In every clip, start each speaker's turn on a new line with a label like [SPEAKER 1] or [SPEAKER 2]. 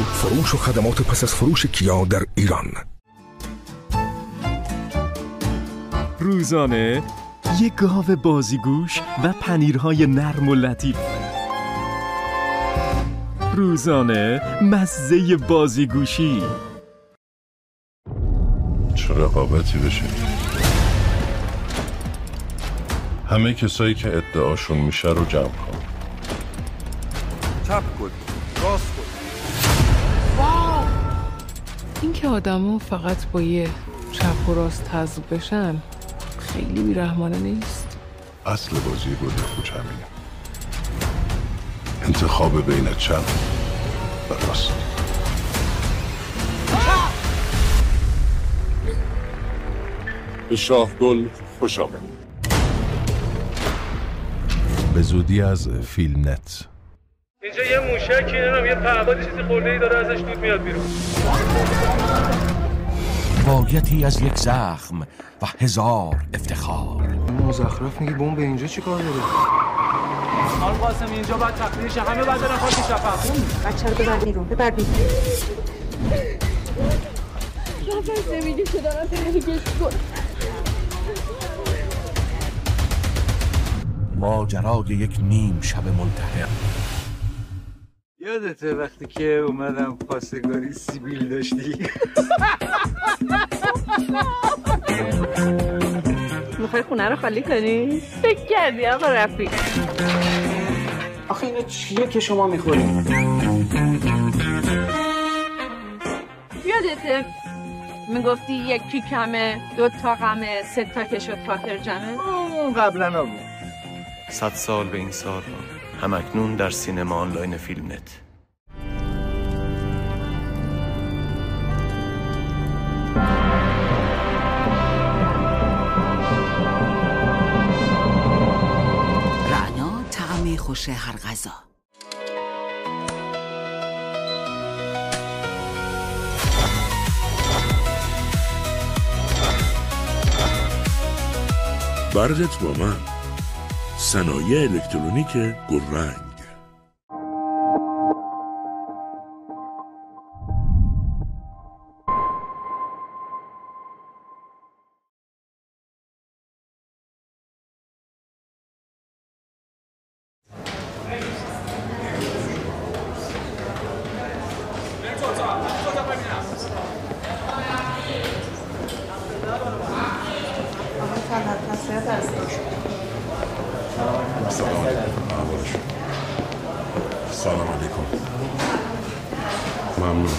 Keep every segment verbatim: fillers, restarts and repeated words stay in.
[SPEAKER 1] فروش و خدمات پس از فروش کیا در ایران.
[SPEAKER 2] روزانه یک گاو بازیگوش و پنیرهای نرم و لطیف. روزانه مزه بازیگوشی.
[SPEAKER 3] چه رقابتی بشه. همه کسایی که ادعاشون میشه رو جمع کن.
[SPEAKER 4] چپ کن، راست کن.
[SPEAKER 5] واو! این که آدمو فقط با یه چپ و راست تضریب بشن خیلی بیرحمانه نیست.
[SPEAKER 3] اصل بازی گل خوش همینه. انتخاب بین چپ و راست. به شاه گل خوش آمد. به زودی از فیلم نت.
[SPEAKER 6] اینجا یه موشکی نمیدونم یه پهبادی چیزی خورده ای داره ازش دود میاد بیرون.
[SPEAKER 7] روایتی از یک زخم و هزار افتخار.
[SPEAKER 4] مزخرف میگی بمب اینجا چی کار داره؟
[SPEAKER 6] خانم قاسمی اینجا باید تخلیه شه، همه باید برن خاک شفق.
[SPEAKER 8] بچه رو ببر بیرون، ببر بیرون. نفس نمیگه که دارم تحریکش کنم.
[SPEAKER 7] ماجرای یک نیم شب ملتهب.
[SPEAKER 9] یادته وقتی که اومدم خواستگاری سیبیل داشتی؟
[SPEAKER 8] میخوای خونه رو خالی کنی؟ فکر کردی آقا رفیق.
[SPEAKER 9] آخه اینو چیه که شما میخورید؟
[SPEAKER 8] یادته میگفتی یکی کمه، دو تا غمه، سه تا که شد خاطر جمعه؟
[SPEAKER 9] قبلا ها بود.
[SPEAKER 10] صد سال به این سال همکنون در سینما آنلاین فیلم نت.
[SPEAKER 11] رعنا طعم خوش هر غذا.
[SPEAKER 12] برگت با من صنایع الکترونیک گلرنگ.
[SPEAKER 3] سلام علیکم. ممنون.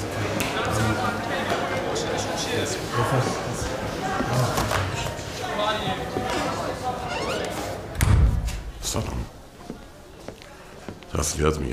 [SPEAKER 3] سلام. تسلیت میگم.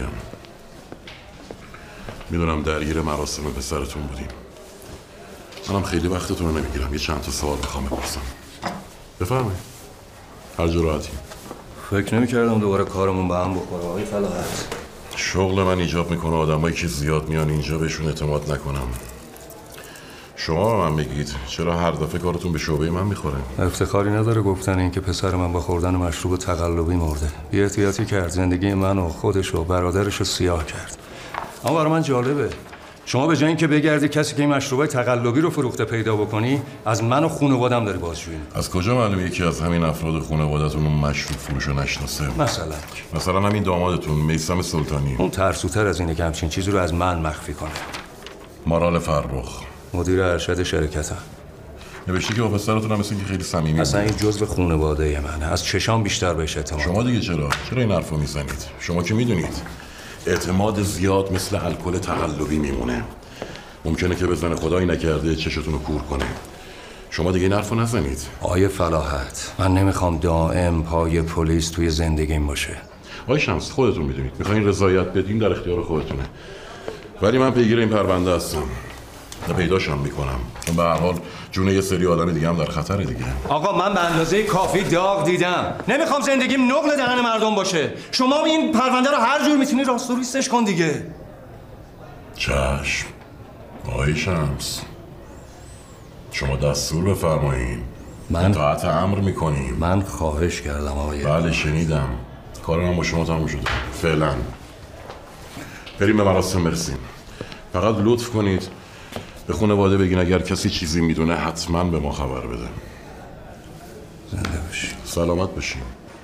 [SPEAKER 3] میدونم درگیر مراسم پسرتون بودیم. منم خیلی وقتتون رو نمیگیرم. یه چند تا سوال میخوام بپرسم. بفرمایید. هر جا راحتی.
[SPEAKER 10] فکر نمی‌کردم دوباره کارمون به هم بخوره آقای فلاحت.
[SPEAKER 3] شغل من ایجاب میکنه آدمایی که زیاد میان اینجا بهشون اعتماد نکنم. شما به من بگید چرا هر دفعه کارتون به شعبه من میخوره؟
[SPEAKER 10] افتخاری نداره گفتن این که پسر من با خوردن مشروب تقلبی مرده. بی احتیاطی کرد، زندگی من و خودش و برادرش رو سیاه کرد. اما برای من جالبه شما به جای اینکه بگردی کسی که این مشروبای تقلبی رو فروخته پیدا بکنی، از من و خانواده‌ام داری بازجویی می‌کنی.
[SPEAKER 3] از کجا معلومه یکی از همین افراد خانواده‌تون اون مشروب فروشو نشناسه؟
[SPEAKER 10] مثلا
[SPEAKER 3] مثلا همین دامادتون میثم سلطانی.
[SPEAKER 10] اون ترسوتر از اینه که همچین چیزی رو از من مخفی کنه.
[SPEAKER 3] مارال فرخ
[SPEAKER 10] مدیر ارشد شرکتم.
[SPEAKER 3] نوشته که با پسرتون هم مثل اینکه خیلی صمیمی.
[SPEAKER 10] اصلا این جزء خانواده منه. از چشام بیشتر بهش اعتماد.
[SPEAKER 3] شما دیگه چرا؟ چرا این حرفو میزنید؟ شما که میدونید اعتماد زیاد مثل الکل تقلبی میمونه. ممکنه که بزنه خدایی نکرده چشتون رو کور کنه. شما دیگه این حرفو نزنید.
[SPEAKER 10] آیه فلاحت، من نمیخوام دائم پای پلیس توی زندگیم باشه.
[SPEAKER 3] آقای شمس خودتون میدونید میخواین رضایت بدین در اختیار خودتونه. ولی من پیگیر این پرونده هستم. و پیداشم میکنم. چون به هر حال جون یه سری آدم دیگه هم در خطره دیگه.
[SPEAKER 10] آقا من به اندازه کافی داغ دیدم. نمیخوام زندگیم نقل دهن مردم باشه. شما این پرونده رو هر جور میتونی راست و ریستش کن دیگه.
[SPEAKER 3] چشم. آقای شمس شما دستور بفرمایید.
[SPEAKER 10] من
[SPEAKER 3] اطاعت امر میکنیم.
[SPEAKER 10] من خواهش کردم آقای.
[SPEAKER 3] بله شنیدم. کار من با شما تموم شده. فعلا بریم به مراسم برسیم. فقط لطف کنید به خانواده بگین اگر کسی چیزی میدونه حتما به ما خبر بده.
[SPEAKER 10] زنده باشی.
[SPEAKER 3] سلامت باشی.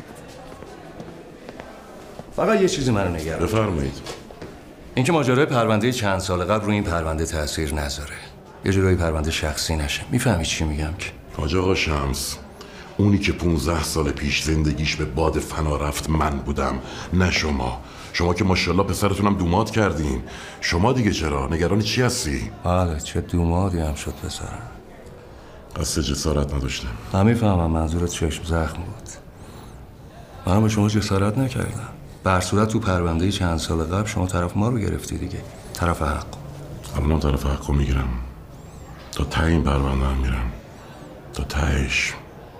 [SPEAKER 10] فقط یه چیزی منو نگران.
[SPEAKER 3] بفرمایید.
[SPEAKER 10] اینکه ماجرای پرونده چند سال قبل روی این پرونده تاثیر نذاره. یه جورایی پرونده شخصی نشه. میفهمی چی میگم که؟
[SPEAKER 3] حاج آقا شمس، اونی که پونزده سال پیش زندگیش به باد فنا رفت من بودم، نه شما. شما که ماشاءالله پسرتونم دوماد کردین. شما دیگه چرا؟ نگرانی چی هستی؟
[SPEAKER 10] بله چه دومادی هم شد پسرم.
[SPEAKER 3] قصد جسارت نداشتم.
[SPEAKER 10] من میفهمم منظورت چشم زخم بود. من به شما جسارت نکردم. به هر صورت تو پرونده چند سال قبل شما طرف ما رو گرفتی دیگه. طرف حق.
[SPEAKER 3] الانم طرف حق رو میگیرم. تا ته این پرونده هم میرم. تا تهش.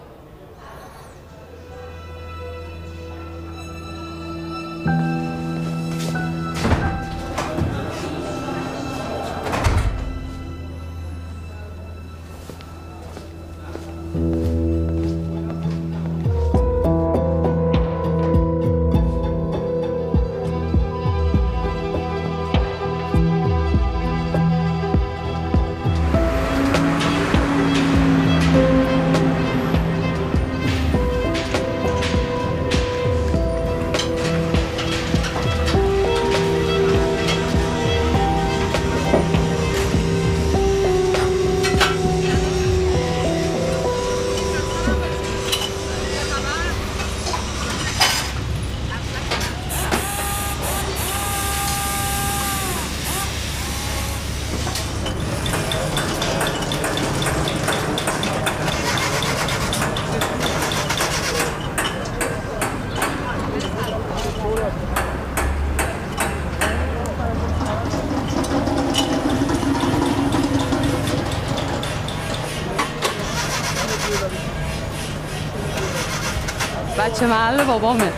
[SPEAKER 13] بچه محل بابامه.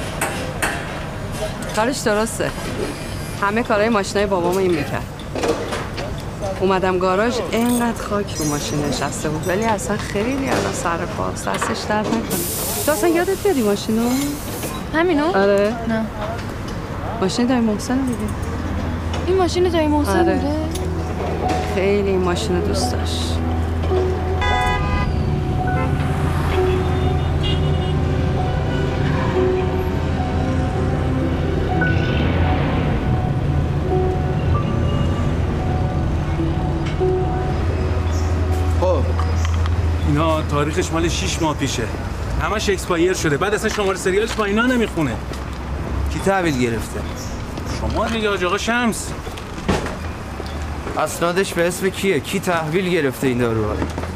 [SPEAKER 13] کارش درسته. همه کارهای ماشینای بابامو این میکرد. اومدم گاراژ اینقدر خاک رو ماشین نشسته بود ولی اصلا خیلی الان سر پاست، دستش درد نکنه. تو اصلا یادت بیادی ماشینو؟
[SPEAKER 14] همینو؟
[SPEAKER 13] آره.
[SPEAKER 14] نه.
[SPEAKER 13] ماشین دایی محسن رو دیدی؟
[SPEAKER 14] این ماشین دایی محسن
[SPEAKER 13] آره.
[SPEAKER 14] بوده؟
[SPEAKER 13] خیلی این ماشین دوست داشت.
[SPEAKER 15] اینا تاریخش مال شش ماه پیشه. همش اکسپایر شده. بعد اصلا شماره سریالش با اینا نمیخونه.
[SPEAKER 4] کی تحویل گرفته؟
[SPEAKER 15] شما دیگه حاج آقا شمس.
[SPEAKER 4] اسنادش به اسم کیه؟ کی تحویل گرفته این داروها؟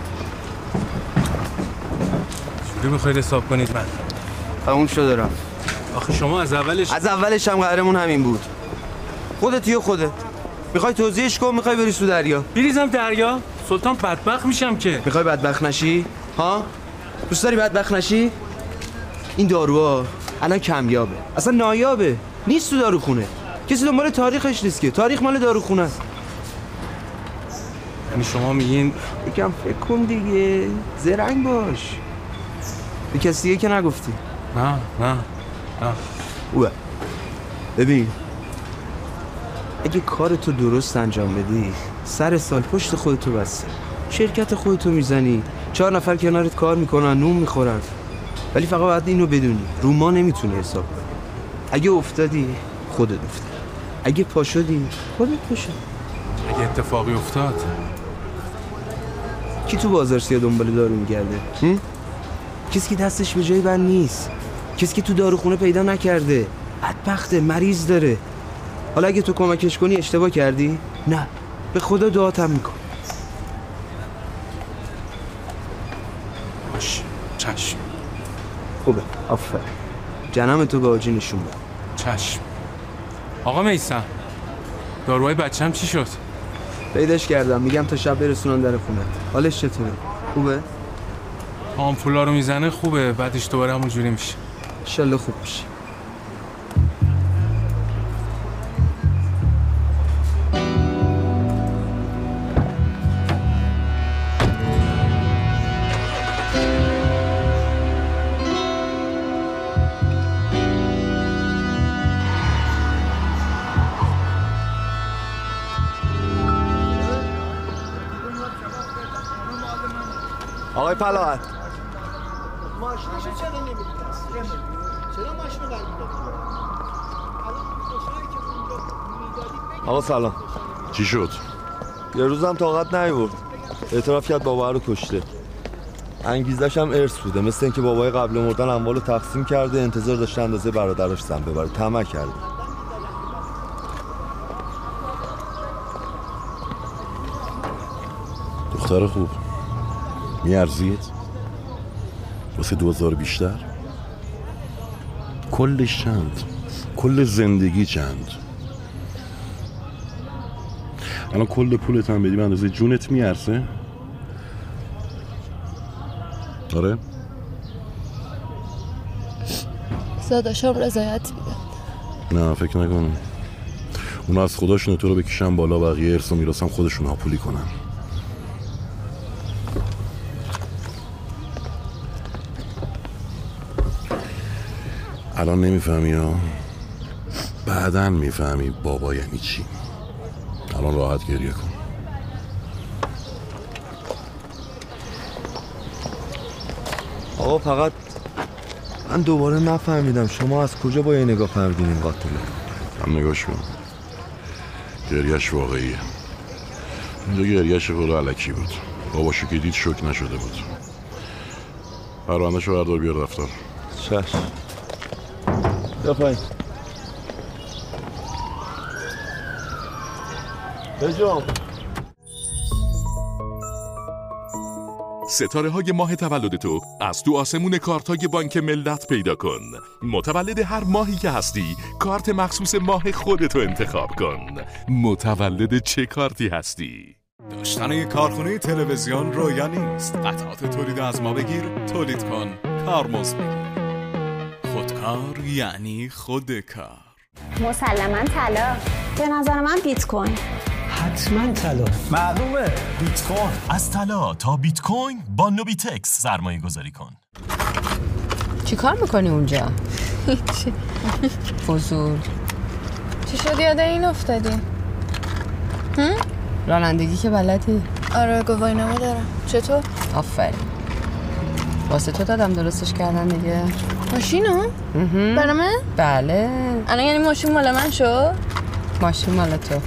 [SPEAKER 15] چجوری میخواید حساب کنید من؟
[SPEAKER 4] تموم شده رفت.
[SPEAKER 15] آخه شما از اولش
[SPEAKER 4] از اولش هم قرارمون همین بود. خودت یا خودت. میخوای توضیحش کن، میخوای بری تو دریا؟
[SPEAKER 15] بریزم دریا؟ سلطان بدبخت میشم که.
[SPEAKER 4] میخوای بدبخت نشی؟ ها؟ دوست داری بدبخت نشی؟ این داروها الان کمیابه. اصلا نایابه. نیست تو داروخونه. کسی دنبال تاریخش نیست که. تاریخ مال داروخونه است.
[SPEAKER 15] یعنی شما میگین
[SPEAKER 4] یکم فکر کن دیگه. زرنگ باش. به کسی دیگه که نگفتی.
[SPEAKER 15] نه نه نه.
[SPEAKER 4] اوه. ببین اگه کارتو درست انجام بدی سر سال پشت خودتو بسته. شرکت خودتو میزنی، چهار نفر کنارت کار میکنن، نون میخورن. ولی فقط باید اینو بدونی رو ما نمیتونی حساب کنی. اگه افتادی خودت افتادی، اگه پا شدی خودت پا شدی.
[SPEAKER 15] اگه اتفاقی افتاد
[SPEAKER 4] کی تو بازار سیاه دنبال دارو میگرده؟ کسی که دستش به جای بند نیست، کسی که تو داروخونه پیدا نکرده، بدبخته، مریض داره. حالا اگه تو کمکش کنی اشتباه کردی؟ نه، به خدا دعاتم میکن.
[SPEAKER 15] باش، چشم.
[SPEAKER 4] خوبه، آفرین. جنم تو به آجی نشون بده.
[SPEAKER 15] چشم. آقا میثم، داروهای بچه‌م چی شد؟
[SPEAKER 4] پیداش کردم، میگم تا شب برسونن در خونه. حالش چطوره؟ خوبه؟
[SPEAKER 15] آمپولا رو میزنه خوبه، بعدش دوباره همونجوری میشه.
[SPEAKER 4] انشالله خوب میشه.
[SPEAKER 16] آقای پلاهت
[SPEAKER 17] ماشینشو چرا نمیدید؟ چرا ماشین رو برمیدارید؟
[SPEAKER 16] آقا سلام.
[SPEAKER 3] چی شد؟
[SPEAKER 16] یه روزم طاقت نیورد. اعتراف کرد بابا رو کشته. انگیزش هم ارث بوده، مثل اینکه بابای قبل مردن اموالو تقسیم کرده، انتظار داشته اندازه برادرش سم ببره، طمع کرده.
[SPEAKER 3] دختر خوب، میارزید؟ واسه دوزار بیشتر؟ کلش چند؟ کل زندگی چند؟ الان کل پولت هم بدی به اندازه جونت میارزه؟ آره؟
[SPEAKER 14] زاداشم رضایت میدن.
[SPEAKER 3] نه فکر نکنم. اونا از خداشون تو رو بکشن بالا، بقیه ارث و میراثم خودشون هاپولی کنن. الان نمیفهمی ها، بعدن میفهمی بابا یعنی چی. الان راحت گریه کن.
[SPEAKER 16] آقا فقط من دوباره نفهمیدم شما از کجا با یه نگاه فهمیدین این قاتله؟
[SPEAKER 3] هم نگاش کن، گریهش واقعیه. اینجا گریهش خود علکی بود. باباشو که دید شوک نشده بود. پروندهشو بردار بیار دفتر.
[SPEAKER 16] چشم. بیا پایین. بجام.
[SPEAKER 18] ستاره های ماه تولد تو از تو آسمون کارت های بانک ملت پیدا کن. متولد هر ماهی که هستی کارت مخصوص ماه خودتو انتخاب کن. متولد چه کارتی هستی؟
[SPEAKER 19] داشتن یک کارخونه تلویزیون رویا نیست. قطعات تولید از ما بگیر، تولید کن، کارمزد بگیر. خودکار یعنی خودکار.
[SPEAKER 20] مسلماً طلا. به نظر من بیت کوین.
[SPEAKER 21] حتما طلا. معلومه بیت کوین.
[SPEAKER 22] از طلا تا بیت کوین با نوبیتکس سرمایه گذاری کن.
[SPEAKER 13] چی کار میکنی اونجا؟ هیچی. فضول.
[SPEAKER 14] چی شد یاد این افتادی؟ هم؟
[SPEAKER 13] رانندگی که بلدی؟
[SPEAKER 14] آره گواهینامه دارم. چطور؟
[SPEAKER 13] آفرین. واسه تو دادم درستش کردن دیگه.
[SPEAKER 14] ماشینو؟ برای من؟
[SPEAKER 13] بله.
[SPEAKER 14] الان یعنی ماشین مال من شد؟
[SPEAKER 13] ماشین مال تو.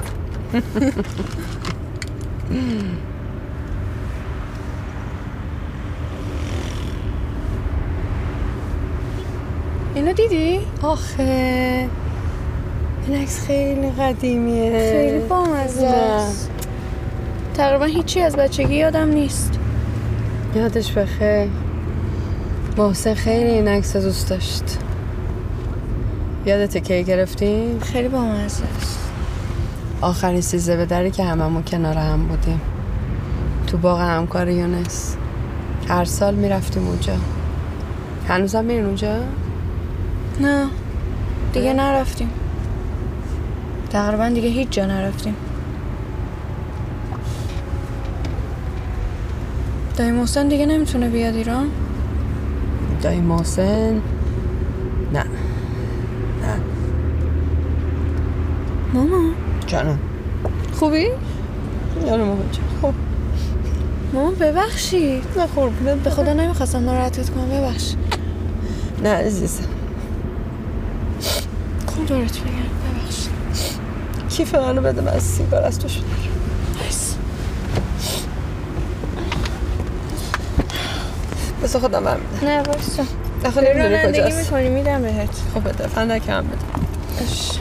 [SPEAKER 14] اینو دیدی؟
[SPEAKER 13] آخه این عکس خیلی قدیمیه.
[SPEAKER 14] خیلی بامزه است. تقریبا هیچی از بچگی یادم نیست.
[SPEAKER 13] یادش بخیر. محسن خیلی این عکس دوست داشت. یادته کی گرفتیم؟
[SPEAKER 14] خیلی بامزه است.
[SPEAKER 13] آخرین سیزده به دری که هممون کنار هم بودیم تو باغ همکار یونس. هر سال میرفتیم اونجا. هنوزم میرین اونجا؟
[SPEAKER 14] نه دیگه نرفتیم. تقریبا دیگه هیچ جا نرفتیم. دایی محسن دیگه نمیتونه بیاد ایران؟
[SPEAKER 13] دایی محسن نه نه.
[SPEAKER 14] ماما
[SPEAKER 13] جانم
[SPEAKER 14] خوبی؟
[SPEAKER 13] جانم ماما خوب.
[SPEAKER 14] ماما ببخشید.
[SPEAKER 13] نه قربونت.
[SPEAKER 14] به خدا نمیخواستم ناراحتت کنم، ببخش.
[SPEAKER 13] نه عزیزم
[SPEAKER 14] خوب دارت بگم ببخش.
[SPEAKER 13] کیف منو بده، من سیگار از تو شده.
[SPEAKER 14] نیست
[SPEAKER 13] بس خودم هم میدم.
[SPEAKER 14] نه بایستا
[SPEAKER 13] داخل نمیدونی
[SPEAKER 14] رانندگی
[SPEAKER 13] کجاست.
[SPEAKER 14] میکنی میدم بهت.
[SPEAKER 13] خب بده فندک هم بده.
[SPEAKER 14] اش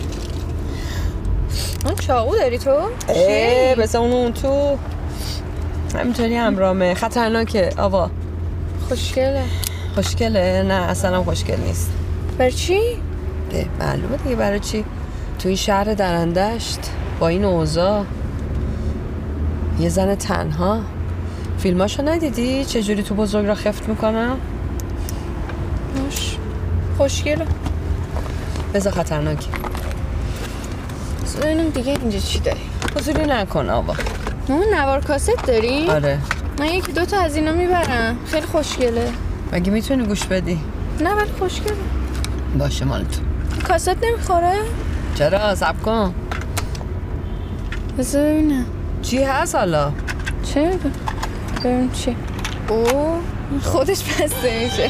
[SPEAKER 14] اون چاقو داری تو؟
[SPEAKER 13] اه بس اون اون تو همینطوری همرامه. خطرناکه آوا.
[SPEAKER 14] خوشگله.
[SPEAKER 13] خوشگله؟ نه اصلا خوشگل نیست.
[SPEAKER 14] برای چی؟
[SPEAKER 13] ده معلومه دیگه برای چی. تو این شهر درندشت با این اوضاع یه زن تنها. فیلماشو ندیدی چجوری تو بزرگ را خفت میکنم؟
[SPEAKER 14] خوش خوشگله.
[SPEAKER 13] بذار خطرناکی.
[SPEAKER 14] ببینم دیگه اینجا چی داری.
[SPEAKER 13] حضوری نکن آبا.
[SPEAKER 14] ماما نوار کاست داری؟
[SPEAKER 13] آره.
[SPEAKER 14] من یکی دو تا از اینا میبرم. خیلی خوشگله.
[SPEAKER 13] مگه میتونی گوش بدی؟
[SPEAKER 14] نه ولی خوشگله.
[SPEAKER 13] باشه مال تو.
[SPEAKER 14] کاست نمیخوره؟
[SPEAKER 13] چرا؟ صبر کن.
[SPEAKER 14] بذار ببینم
[SPEAKER 13] چی هست حالا؟
[SPEAKER 14] چه میدونم. ببینم چی. او خودش بسته میشه.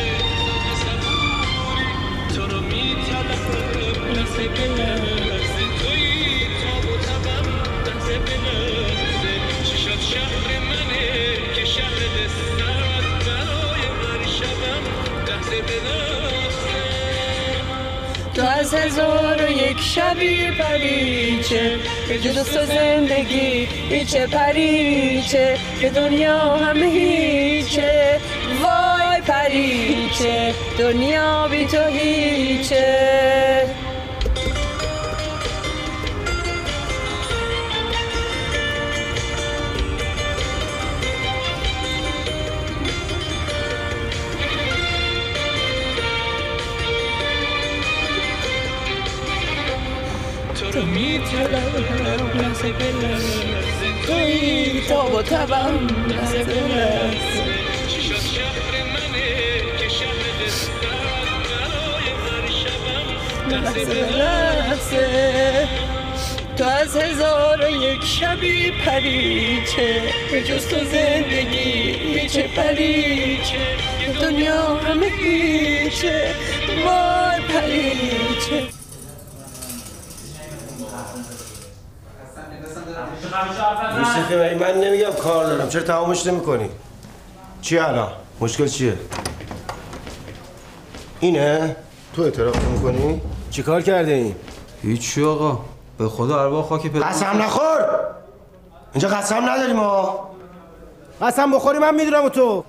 [SPEAKER 1] تو از هزار و یک شبی پریچه به جز تو زندگی هیچه پریچه به دنیا همه هیچه وای پریچه دنیا بی تو هیچه. تو می‌طلبم لحظه به لحظه تویی تاب و تبم لحظه به لحظه چشات شهر منه که شهر دستم برای هر شبم لحظه به لحظه. تو از هزار و یک شبی پریچه به جز تو زندگی هیچه پریچه دنیا همه هیچه وای پریچه.
[SPEAKER 2] یوسفی من نمیگم کار دارم، چرا تمامش نمی کنی؟ چی الان؟ مشکل چیه؟ اینه؟ تو اعتراف میکنی؟ چی کار کرده این؟
[SPEAKER 4] هیچی آقا، به خدا ارواح خاک پدر.
[SPEAKER 2] قسم نخور! اینجا قسم نداریم ها. قسم بخوری من میدونم و تو.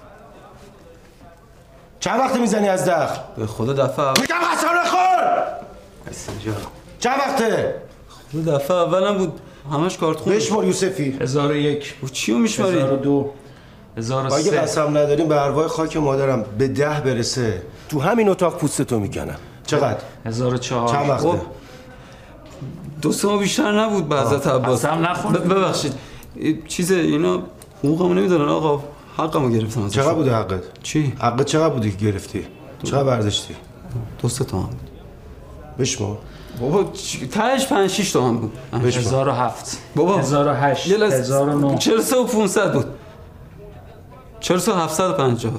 [SPEAKER 2] چند وقت میزنی از دخل؟
[SPEAKER 4] به خدا دفعه اول.
[SPEAKER 2] میگم قسم نخور!
[SPEAKER 4] اینجا
[SPEAKER 2] چند وقته؟
[SPEAKER 4] خدا دفعه اولم بود. همش کارت خون.
[SPEAKER 2] بشمار یوسفی.
[SPEAKER 4] هزار و یک. چیو میشماری؟
[SPEAKER 2] هزار و دو.
[SPEAKER 4] هزار و سه.
[SPEAKER 2] اگه قسم نداریم به ارواح خاک مادرم به ده برسه تو همین اتاق پوستتو میکنم. چقدر؟
[SPEAKER 4] هزار و چهار.
[SPEAKER 2] چند وقته؟
[SPEAKER 4] خب دو سه ماه بیشتر نبود به حضرت عباس.
[SPEAKER 15] قسم نخور.
[SPEAKER 4] ببخشید چیز اینا حقوقمو نمیدونن آقا، حقمو گرفتم ازش.
[SPEAKER 2] چقدر بوده حقت؟
[SPEAKER 4] چی؟
[SPEAKER 2] حقت چقدر بودی که گرفتی؟ چقدر برداشتی؟
[SPEAKER 4] دو سه تومن بود.
[SPEAKER 2] بشمار.
[SPEAKER 4] بابا تهش پنج شیش تومن بود.
[SPEAKER 15] هزار و هفت.
[SPEAKER 4] بابا
[SPEAKER 15] هزار و هشت. هزار و نه.
[SPEAKER 4] چهل سه و پونصد بود. چهل سه و هفتصد و پنجاه.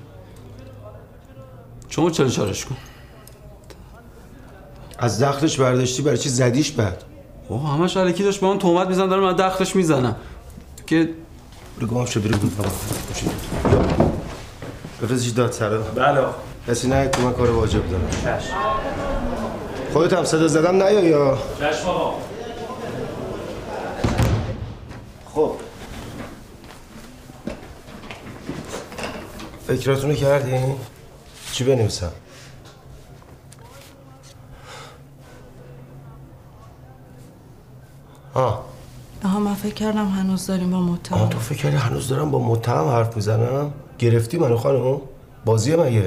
[SPEAKER 4] شما چهل چهارش کن.
[SPEAKER 2] از دخلش برداشتی برای چی زدیش بعد؟
[SPEAKER 4] بابا همش الکی داشت به من تهمت میزنه، داره من دخلش میزنم که
[SPEAKER 2] بگم شو بریم بابا. بفرستش داد سر.
[SPEAKER 15] بله.
[SPEAKER 2] کسی نه تو من کار واجب دارم. چشم. خودت هم صدا زدم نیا یا؟
[SPEAKER 15] چشم آقا.
[SPEAKER 2] خب فکراتونو کردین؟ چی بنویسم؟ آه
[SPEAKER 1] آها من فکر کردم هنوز داریم با متهم.
[SPEAKER 2] آه تو فکر کردی هنوز دارم با متهم حرف میزنم؟ گرفتی منو خانم؟ بازیه مگه؟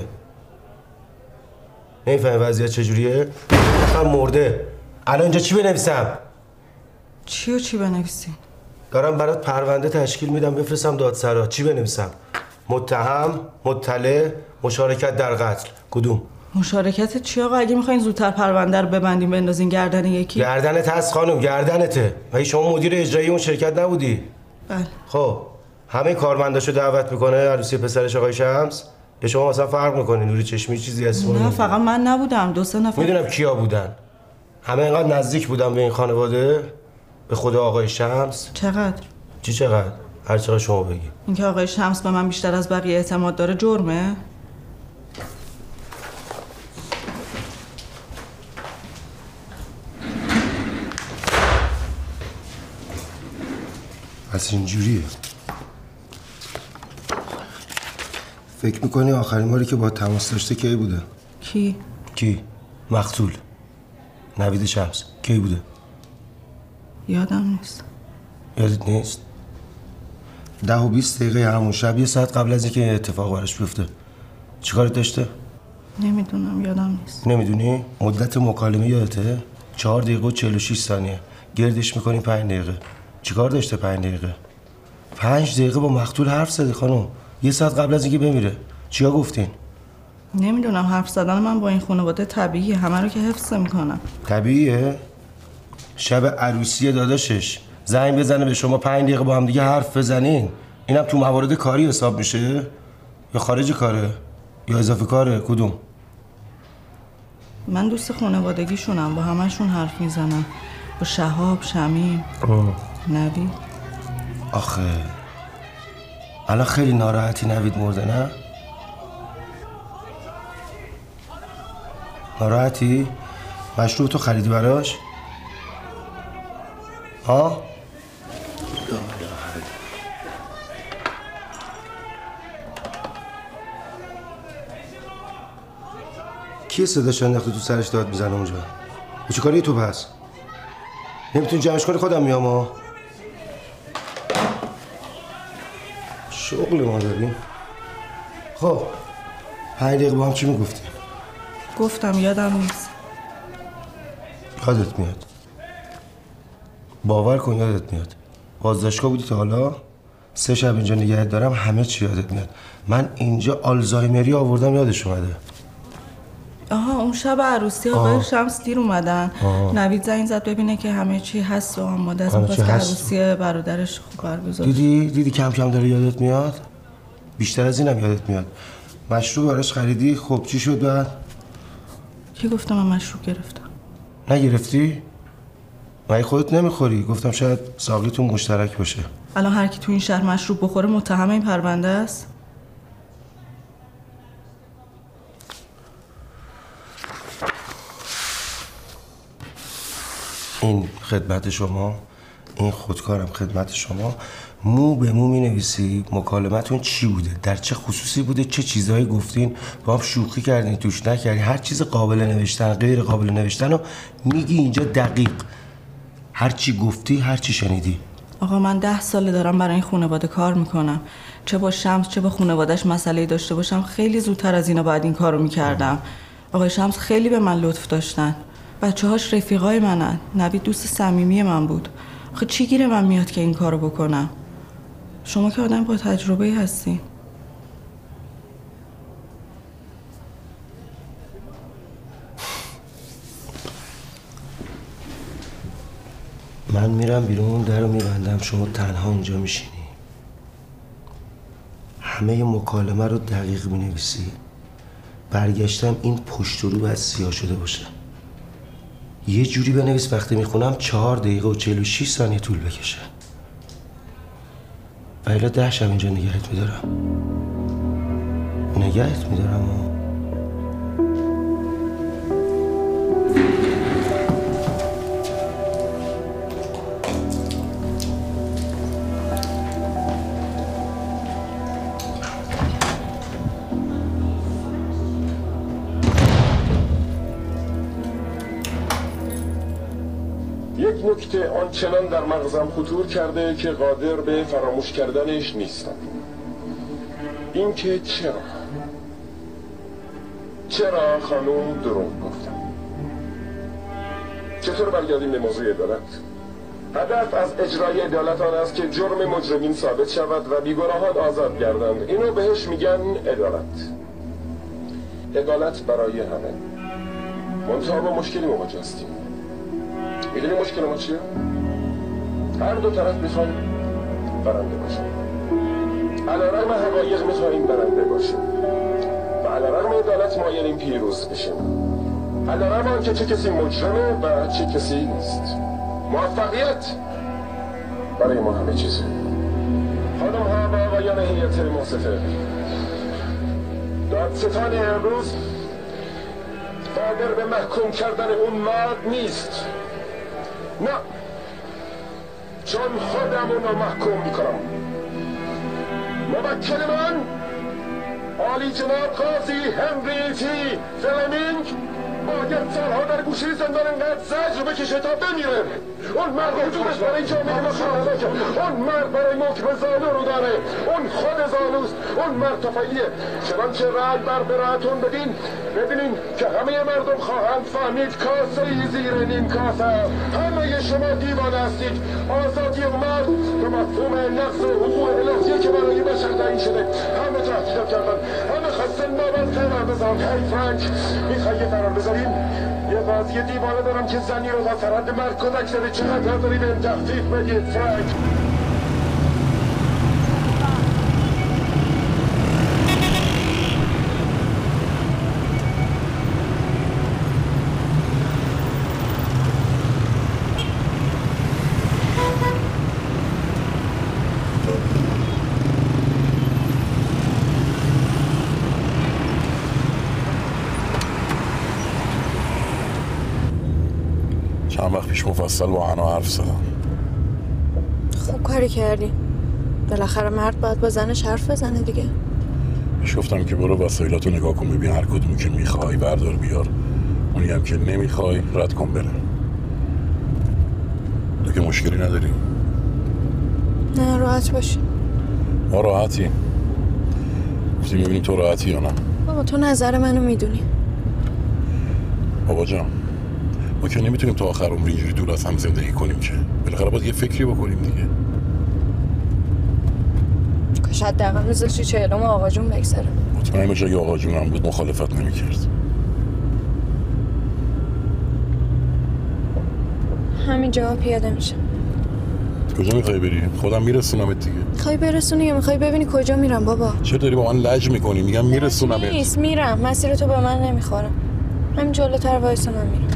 [SPEAKER 2] نمیفهمی وضعیت چجوریه؟ نفر مرده. الان اینجا چی بنویسم؟
[SPEAKER 1] چی و چی بنویسین؟
[SPEAKER 2] دارم برات پرونده تشکیل میدم بفرستم دادسرا. چی بنویسم؟ متهم، مطلع، مشارکت در قتل. کدوم؟
[SPEAKER 1] مشارکت چی آقا؟ اگه میخواین زودتر پرونده رو ببندیم بندازین گردن یکی.
[SPEAKER 2] گردنت هست خانم، گردنته. مگه شما مدیر اجرایی اون شرکت نبودی؟
[SPEAKER 1] بله.
[SPEAKER 2] خب همه کارمنداشو دعوت میکنه عروسی پسرش آقای شمس؟ یا شما مثلا فرق میکنین نوری چشمی چیزی هست؟
[SPEAKER 1] نه فقط من نبودم، دو سه نفر.
[SPEAKER 2] میدونم کیا بودن. همه اینقدر نزدیک بودن به این خانواده؟ به خود آقای شمس؟
[SPEAKER 1] چقدر؟
[SPEAKER 2] چی چقدر؟ هر چقدر شما بگی.
[SPEAKER 1] اینکه آقای شمس به من بیشتر از بقیه اعتماد داره جرمه؟
[SPEAKER 2] پس اینجوریه. فکر میکنی آخرین باری که با تماس داشته کی بوده؟
[SPEAKER 1] کی؟
[SPEAKER 2] کی؟ مقتول نوید شمس کی بوده؟
[SPEAKER 1] یادم نیست.
[SPEAKER 2] یادت نیست؟ ده و بیست دقیقه همون شب یه ساعت قبل از اینکه این اتفاق براش بیفته چیکارت داشته؟
[SPEAKER 1] نمیدونم یادم نیست.
[SPEAKER 2] نمیدونی؟ مدت مکالمه یادته؟ چهار دقیقه و چهل و شیش ثانیه. گردش میکنی پنج دقیقه. چیکار داشته پنج دقیقه؟ پنج دقیقه با مقتول حرف زدی خانم. یه ساعت قبل از اینکه بمیره. چیا گفتین؟
[SPEAKER 1] نمیدونم، حرف زدن من با این خانواده طبیعیه، همه رو که حفظ میکنم.
[SPEAKER 2] طبیعیه؟ شب عروسی داداشش زنگ بزنه به شما پنج دقیقه با هم دیگه حرف بزنین اینم تو موارد کاری حساب میشه یا خارج کاره یا اضافه کاره؟ کدوم؟
[SPEAKER 1] من دوست خانوادگیشونم، با همشون حرف میزنم، با شهاب، شمیم، نوید.
[SPEAKER 2] آخه الان خیلی ناراحتی نوید مرده نه؟ ناراحتی؟ مشروب تو خریدی براش؟ ها؟ کی صداش انداخته تو سرش داد میزنه اونجا؟ و چه کاری تو پس؟ نمیتونی جمعش کنی؟ خودم میام ها. شغل ما داریم. خب پنج دقیقه با هم چی میگفتیم؟
[SPEAKER 1] گفتم یادم نیست.
[SPEAKER 2] یادت میاد؟ باور کن یادت میاد. بازداشتگاه بودی تا حالا؟ سه شب اینجا نگهت دارم، همه چی یادت میاد. من اینجا آلزایمری آوردم یادش اومده.
[SPEAKER 1] آها اون شب عروسی آقای شمس دیر اومدن. آه. نوید زنگ زد ببینه که همه چی هست و آماده است، می‌خواست که عروسی برادرش خوب برگزار.
[SPEAKER 2] دیدی دیدی کم کم داره یادت میاد. بیشتر از اینم یادت میاد. مشروب براش خریدی؟ خب چی شد بعد؟
[SPEAKER 1] کی گفتم من مشروب گرفتم؟
[SPEAKER 2] نگرفتی؟ مگه خودت نمیخوری؟ گفتم شاید ساقیتون مشترک باشه.
[SPEAKER 1] الان هر کی تو این شهر مشروب بخوره متهم این پرونده است.
[SPEAKER 2] این خدمت شما، این خودکارم خدمت شما. مو به مو می نویسی مکالمتون چی بوده، در چه خصوصی بوده، چه چیزهایی گفتین، با هم شوخی کردین، توش نکردین، هر چیز قابل نوشتن غیر قابل نوشتن رو میگی اینجا دقیق. هر چی گفتی، هر چی شنیدی.
[SPEAKER 1] آقا من ده ساله دارم برای این خانواده کار میکنم، چه با شمس چه با خانواده‌اش مسئله داشته باشم خیلی زودتر از اینا باید این کارو میکردم. آقای شمس خیلی به من لطف داشتن، بچه‌هاش رفیقای منن، نوید دوست صمیمی من بود. آخه چی گیره من میاد که این کارو بکنم؟ شما که آدم با تجربه هستی.
[SPEAKER 2] من میرم بیرون، در رو میبندم، شما تنها اینجا میشینی، همه مکالمه رو دقیق مینویسی. برگشتم این پشت رو باید سیاه شده باشه. یه جوری بنویس وقتی میخونم چهار دقیقه و چهل و شیش ثانیه طول بکشه. ولی ده شب اینجا نگهت میدارم، نگهت میدارم و
[SPEAKER 5] یک نکته آنچنان در مغزم خطور کرده که قادر به فراموش کردنش نیستم. اینکه چرا چرا خانوم دروغ گفتم. چطور برگردیم به موضوع عدالت؟ هدف از اجرای عدالت آن است که جرم مجرمین ثابت شود و بیگناهان آزاد گردند. اینو بهش میگن عدالت. عدالت برای همه. منتها با مشکلی مواجه هستیم. میدونی مشکل ما چیه؟ هر دو طرف میخوان برنده باشن. علیرغم حقایق میخوایم برنده باشیم و علیرغم عدالت مایلیم پیروز بشیم. علیرغم آنکه چه کسی مجرمه و چه کسی نیست. موفقیت برای ما همه چیزه. خانم ها و آقایان هیئت منصفه، دادستان امروز قادر به محکوم کردن اون مرد نیست. نه، چون خودم اونو محکوم میکنم. موکل من عالی جناب قاضی هنری تی فلمینگ باید سالها در گوشه زندان انقدر زجر بکشه تا بمیره. اون مرد حضورش برای جامعه ما خواهده کرد. اون مرد برای محکم زانو رو داره. اون خود زانوست. اون مرد تفعیلیه. چنانچه رأی بر برایتون بدین ببینین که همه مردم خواهند فهمید کاسه زیر نیم کاسه. همه شما دیوانه هستید. آزادی مرد به مفهوم نقض حقوق الهی که برای بشر تعیین شده. همه تحقیق کردن. همه خواستن نابد قرار بذارن. هی فرانک میخوای یه قرار بذاریم؟ یه قاضی دیوانه دارم که زنی رو با سرحد مرد کدک زده. چقدر داری بهم تخفیف بدید فرانک؟
[SPEAKER 3] پیش مفصل با حنا حرف زدم.
[SPEAKER 14] خوب کاری کردی. بالاخره مرد باید با زنش حرف بزنه دیگه.
[SPEAKER 3] پیش گفتم که برو وسایلاتو نگاه کن ببین هر کدومی که میخوای بردار بیار، اونی هم که نمیخوای رد کن بره. تو که مشکلی نداری؟
[SPEAKER 14] نه راحت باشی.
[SPEAKER 3] ما راحتی. گفتی میبینیم تو راحتی یا نه؟
[SPEAKER 14] بابا تو نظر منو میدونی.
[SPEAKER 3] بابا جان ما که نمیتونیم تا آخر عمر اینجوری دور از هم زندگی کنیم که بالاخره باید یه فکری بکنیم دیگه.
[SPEAKER 14] کاش حداقل میذاشتی چهلم آقا جون بگذره.
[SPEAKER 3] مطمئن باش اگه آقا جونم بود مخالفت نمیکرد.
[SPEAKER 14] همینجا پیاده میشم.
[SPEAKER 3] کجا میخوای بری؟ خودم میرسونمت دیگه.
[SPEAKER 14] میخوای برسونی یا میخوای ببینی کجا میرم بابا؟
[SPEAKER 3] چه داری با من لج میکنی؟ میگم میرسونمت.
[SPEAKER 14] نیست میرم، مسیر تو به من نمیخوره. همین جلوتر وایسا من میرم.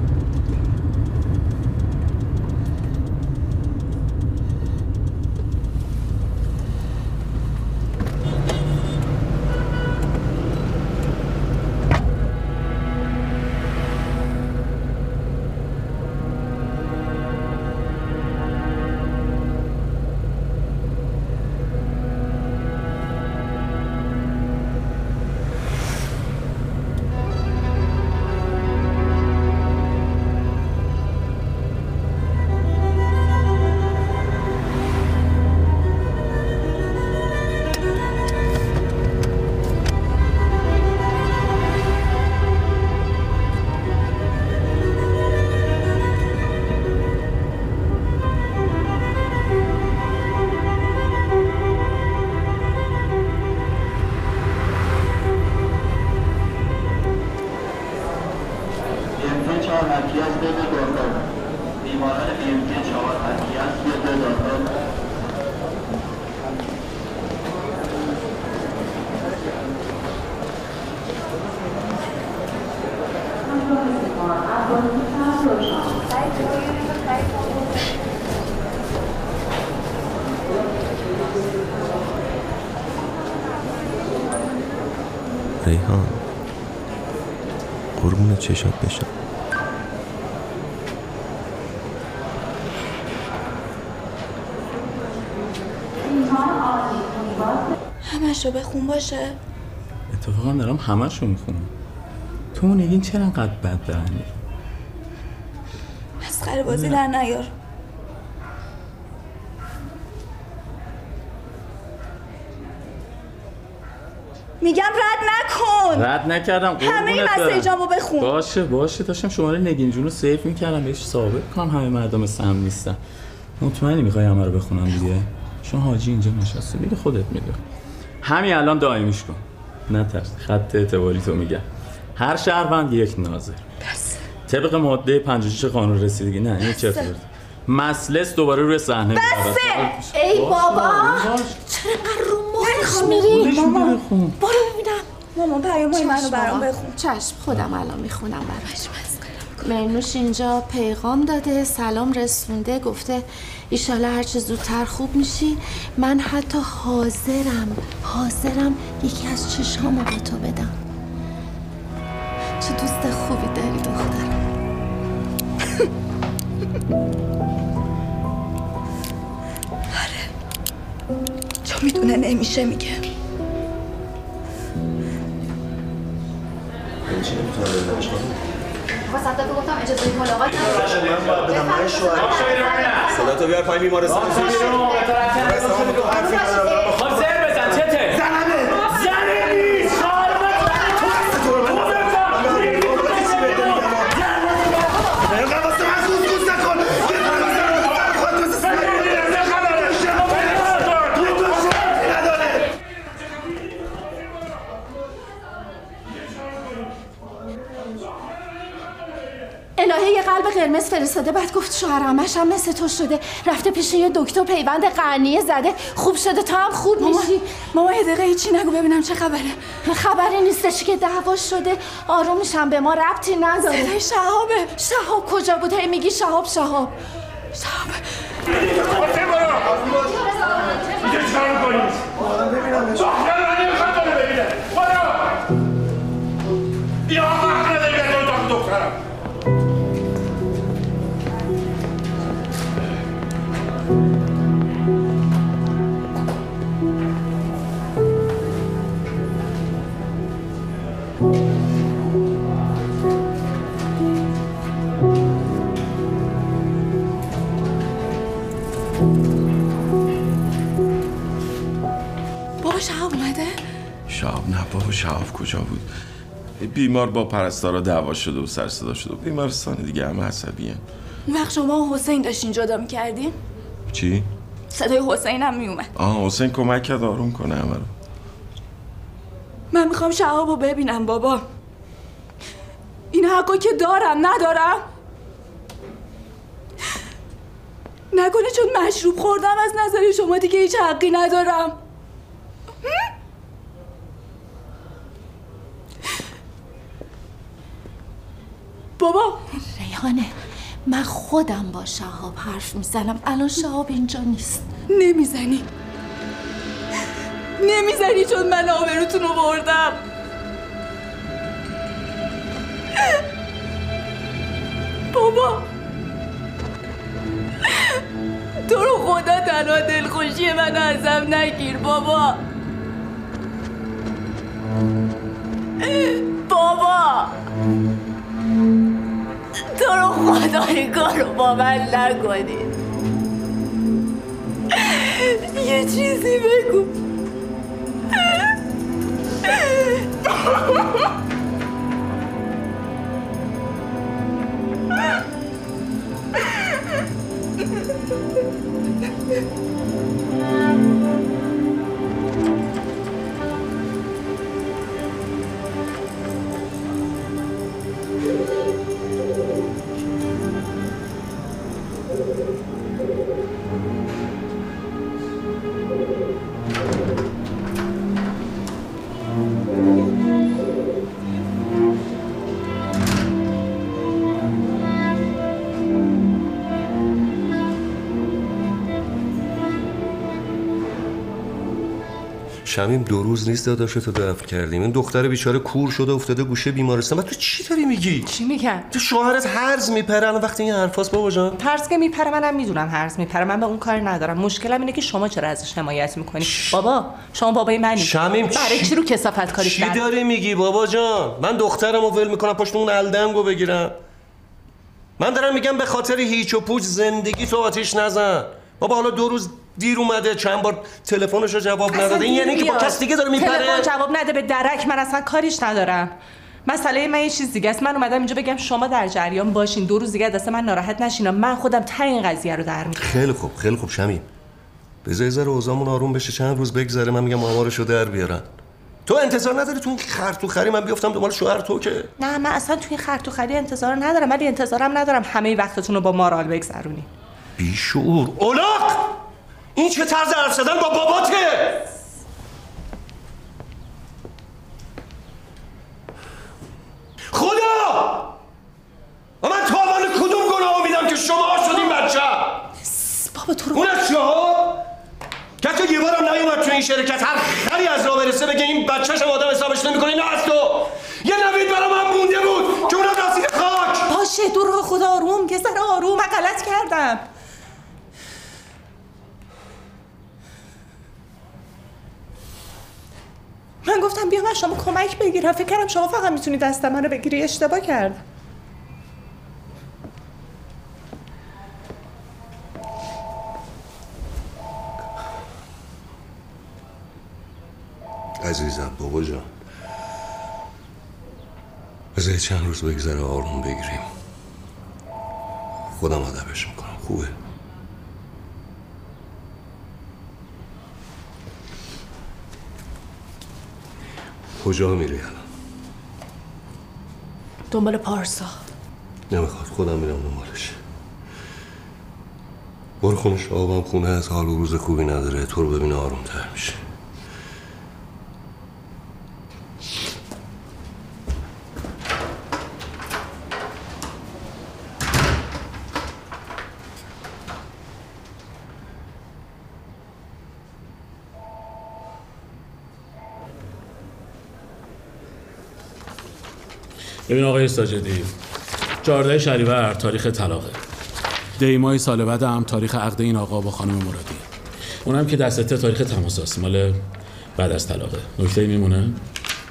[SPEAKER 4] ریحان قربون چشات بشم.
[SPEAKER 14] همشو بخون باشه.
[SPEAKER 15] اتفاقا دارم همشو میخونم. تو نگین چرا انقدر بد دهنی؟
[SPEAKER 14] مسخره بازی در نیار. میگم رد نکن.
[SPEAKER 15] رد نکردم قربونت برم.
[SPEAKER 14] همه این مسیجامو بخون.
[SPEAKER 15] باشه باشه داشتم شماره نگین جون رو سیف میکردم بهش ثابت کنم همه مردم سم نیستن. مطمئنی میخوای همه رو بخونم دیگه؟ چون حاجی اینجا نشسته دیگه خودت میدونی. همین الان دائمیش کن. نترس خط اعتباری تو میگم. هر شهروند یک ناظر.
[SPEAKER 14] بس.
[SPEAKER 15] طبق ماده پنجاه و شش قانون رسیدگی نه این چه فرد. مسلس دوباره روی صحنه
[SPEAKER 14] بسه. ای بابا چرا انقدر رو مخش میری؟ مامان برو ببینم. مامان پیامای منو برام بخون.
[SPEAKER 6] چشم خودم الان میخونم براش. مرنوش اینجا پیغام داده، سلام رسونده، گفته ایشالا هرچه زودتر خوب میشی. من حتی حاضرم حاضرم یکی از چشامو به تو بدم. چه دوست خوبی داری دخترم.
[SPEAKER 14] آره چون میدونه نمیشه میگه.
[SPEAKER 6] واسه تو گفتم اجازه ملاقات
[SPEAKER 16] نداره. صدا تو بیار پای بیمارستان.
[SPEAKER 15] خب زر بزن چته؟
[SPEAKER 16] زنمه
[SPEAKER 15] زنه نیست
[SPEAKER 6] الهه یه قلب قرمز فرستاده بعد گفت شوهر عمش هم مثل تو شده رفته پیش یه دکتر پیوند قرنیه زده خوب شده تا هم خوب میشی.
[SPEAKER 14] ماما یه دقیقه هیچی نگو ببینم چه خبره.
[SPEAKER 6] خبری نیستش که دعوا شده آروم میشم به ما ربطی نداره.
[SPEAKER 14] صدای شهابه.
[SPEAKER 6] شهاب کجا بود؟ هی میگی شهاب شهاب
[SPEAKER 14] شهاب
[SPEAKER 5] دیگه چیکار می‌کنید؟ دختر من نمیخواد تو رو ببینه. برو. بیا آقا حق نداری بیاد اتاق دخترم.
[SPEAKER 6] بابا شهاب اومده؟
[SPEAKER 7] شهاب نه بابا، شهاب کجا بود؟ بیمار با پرستارا دعوا شده و سر صدا شده و بیمارستان دیگه، همه عصبیه.
[SPEAKER 14] اون وقت شما و حسین داشتین جدا میکردین؟
[SPEAKER 7] چی؟
[SPEAKER 14] صدای حسین هم میومد.
[SPEAKER 7] آه حسین کمک کرد آروم کنه همه رو.
[SPEAKER 14] من میخوام شهاب رو ببینم بابا. این حقا که دارم ندارم؟ نکنه چون مشروب خوردم از نظر شما دیگه هیچ حقی ندارم؟ بابا
[SPEAKER 6] ریحانه، من خودم با شهاب حرف میزنم. الان شهاب اینجا نیست.
[SPEAKER 14] نمیزنی نمیزنی چون من آبروتون رو بردم. بابا تو رو خدا تنها دلخوشی من ازم نگیر بابا. بابا تو رو خدا این کار رو با من نکنید. یه چیزی بگو.
[SPEAKER 10] شمیم دو روز نیست داداشتو دفن کردیم. این دختر بیچاره کور شده افتاده گوشه بیمارستان. تو چی داری میگی؟
[SPEAKER 8] چی میگم؟
[SPEAKER 10] تو شوهرت هرز میپره الان وقتی این حرفاست بابا جان.
[SPEAKER 8] هرز که میپره منم میدونم هرز میپره، من به اون کار ندارم. مشکلم اینه که شما چرا ازش حمایت میکنی؟ بابا شما بابای منی.
[SPEAKER 10] شمیم
[SPEAKER 8] برای چی رو کثافت کاری
[SPEAKER 10] چی داری میگی بابا جان؟ من دخترمو ول میکنم پشت اون الدنگو بگیرم؟ من دارم میگم به خاطر هیچ و پوچ زندگی تو آتیش نزن. بابا حالا دو روز دیر اومده، چند بار تلفنشو جواب نداده، این یعنی که با کس دیگه داره میپره؟
[SPEAKER 8] تلفن جواب نده به درک، من اصلا کاریش ندارم. مسئله من یه چیز دیگه است. من اومدم اینجا بگم شما در جریان باشین، دو روز دیگه دست من ناراحت نشین. من خودم ته این قضیه رو در میارم.
[SPEAKER 10] خیلی خوب خیلی خوب شمیم، بذار ذره اوضاعمون آروم بشه، چند روز بگذره، من میگم آمارشو در بیارن. تو انتظار نداری تو این خرطوخری من بیافتم دنبال شوهر تو که؟
[SPEAKER 8] نه من اصلا تو این خرطوخری انتظار ندارم، ولی انتظارم ندارم همه وقتتون رو با مارال بگذرونی.
[SPEAKER 10] بیشعور اولاق، این چه طرز حرف زدن با باباته؟ خدا! و من تاوان کدوم گناه میدم که شما شدین بچه؟
[SPEAKER 8] بابا تو رو
[SPEAKER 10] اون از شهاب؟ که تو یه بارم نیومد تو این شرکت هر خری از راه برسه بگه این بچه‌ش آدم حسابش نمی‌کنه. نه از تو یه نوید برای من مونده بود که اونم رسید خاک.
[SPEAKER 8] باشه تو رو خدا آروم، یه ذره آروم، من غلط کردم. من گفتم بیام از شما کمک بگیرم، فکر کردم شما فقط میتونی دست منو بگیری. اشتباه کردم.
[SPEAKER 10] عزیزم بابا جان، بذار چند روز بگذره آروم بگیریم، خودم ادبش میکنم. خوبه؟ کجا میری الان؟
[SPEAKER 8] دنبال پارسا.
[SPEAKER 10] نمیخواد، خودم میرم دنبالش. برو خونش، آبم خونه از حال و روز خوبی نداره، تو رو ببینه آروم تر میشه.
[SPEAKER 23] ببین آقای ساجدی، چهاردهم شهریور تاریخ طلاقه. دیمای سال بعد هم تاریخ عقد این آقا با خانم مرادی. اونم که دسته تاریخ تماس است، مال بعد از طلاقه. نکته میمونه؟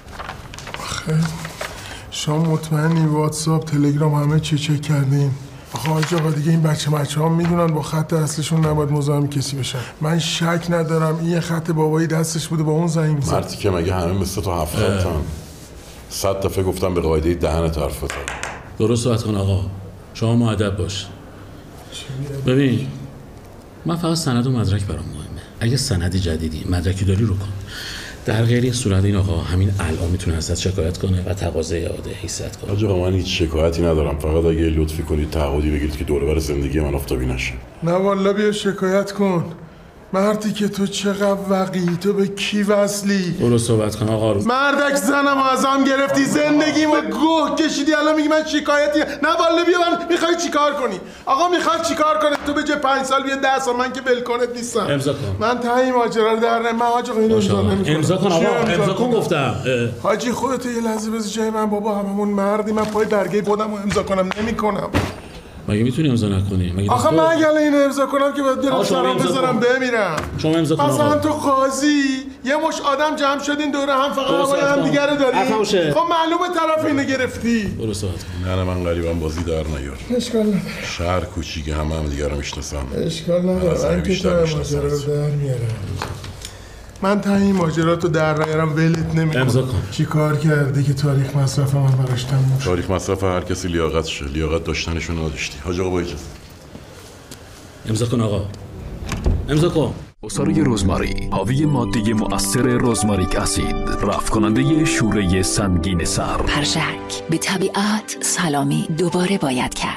[SPEAKER 24] آخه شما مطمئنی واتساپ تلگرام همه چی چک کردین؟
[SPEAKER 9] آخه حاج آقا دیگه این بچه بچه ها میدونن با خط اصلشون نباید مزاحم کسی بشن. من شک ندارم این خط بابایی دستش بوده با اون زنگ میزد.
[SPEAKER 3] مرتی که مگه همه مثل تو هفت خطن؟ صد دفعه گفتم به قاعده دهنت حرف بزن.
[SPEAKER 23] درست صحبت کن آقا. شما مؤدب باش. ببین من فقط سند و مدرک برام مهمه. اگه سندی جدیدی مدرکی داری رو کن. در غیر صورت این آقا همین الان میتونه ازت شکایت کنه و تقاضای اعاده حیثیت کنه.
[SPEAKER 3] آقا من هیچ شکایتی ندارم، فقط اگه لطفی کنید تعهدی بگیرید که دور و بر زندگی من آفتابی نشه.
[SPEAKER 9] نه والا بیا شکایت کن. مردی که تو چقدر وقی، تو به کی وصلی؟
[SPEAKER 23] برو صحبت کن آقا.
[SPEAKER 9] مردک زنم از هم گرفتی، زندگی ما گوه کشیدی، الان میگی من شکایتی. نه والا بیا، من میخوای چیکار کنی؟ آقا میخواد چیکار کنه؟ تو به جای پنج سال بیا ده سال، من که ولکنت نیستم.
[SPEAKER 23] امضا کن.
[SPEAKER 9] من ته ماجرا رو در من حاج آقا اینو امضا نمیکنم.
[SPEAKER 23] امضا کن آقا، امضا کن گفتم.
[SPEAKER 9] حاجی خودت یه لحظه بذار جای من، بابا هممون مردی، من پای برگه خودم رو امضا کنم نمیکنم.
[SPEAKER 23] مگه میتونی امضا نکنی؟ مگه
[SPEAKER 9] آخه من اگه این امضا کنم که باید دلم سرم بذارم بمیرم.
[SPEAKER 23] شما امضا کن.
[SPEAKER 9] مثلا تو قاضی یه مش آدم جمع شدین دوره هم، فقط هوای هم دیگه رو دارین. خب معلومه طرف اینو گرفتی.
[SPEAKER 3] برو صحبت کن. نه نه من غریبم بازی در نیار.
[SPEAKER 9] اشکال نداره.
[SPEAKER 3] شهر کوچیکه، همه هم دیگه رو میشناسن.
[SPEAKER 9] اشکال نداره. من که تو ماجرا رو در میارم. من تا این ماجراتو در نیارم ولت نمیکنم.
[SPEAKER 23] امضا کن.
[SPEAKER 9] چی کار کردی که تاریخ مصرف من براش تموم شد؟
[SPEAKER 3] تاریخ مصرف هر کسی لیاقتشه، لیاقت داشتنشو نداشتی. حاج آقا با اجازه.
[SPEAKER 23] امضا کن آقا. امضا کن.
[SPEAKER 11] عصاره رزماری حاوی ماده مؤثر رزماریک اسید، رفع کننده شوره سنگین سر.
[SPEAKER 12] پرژک، به طبیعت سلامی دوباره باید کرد.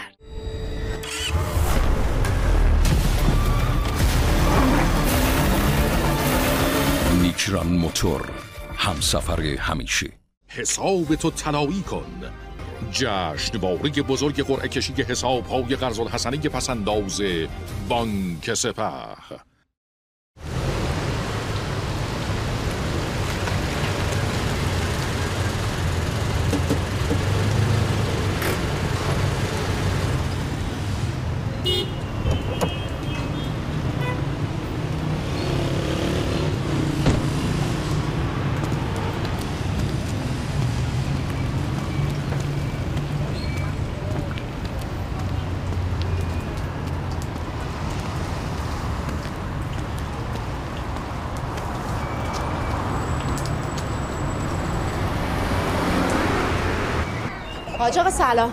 [SPEAKER 11] نیکران موتور، همسفر همیشه.
[SPEAKER 24] حساب تو طلایی کن. جشنواره بزرگ قرعه کشی حساب‌های قرض الحسنه پسنداز بانک سپه.
[SPEAKER 25] حاج آقا سلام.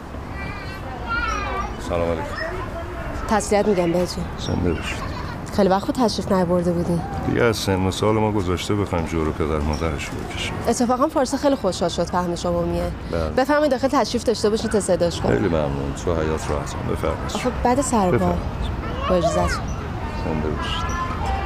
[SPEAKER 10] سلام علیکم.
[SPEAKER 25] تسلیت میگم بهتون.
[SPEAKER 10] زنده باشید.
[SPEAKER 25] خیلی وقت بود تشریف نیاورده بودین.
[SPEAKER 10] دیگه از سن سال ما گذاشته بخوایم جور پدر مادرش رو بکشیم.
[SPEAKER 25] اتفاقا فارسه خیلی خوشحال شد فهم شما میه. بفرمایید داخل تشریف داشته باشید تا صداش کنم.
[SPEAKER 10] خیلی ممنون. تو حیات راحتم. بفرمایید.
[SPEAKER 25] آخه بعد سر کار. با اجازهتون.
[SPEAKER 10] زنده باشید.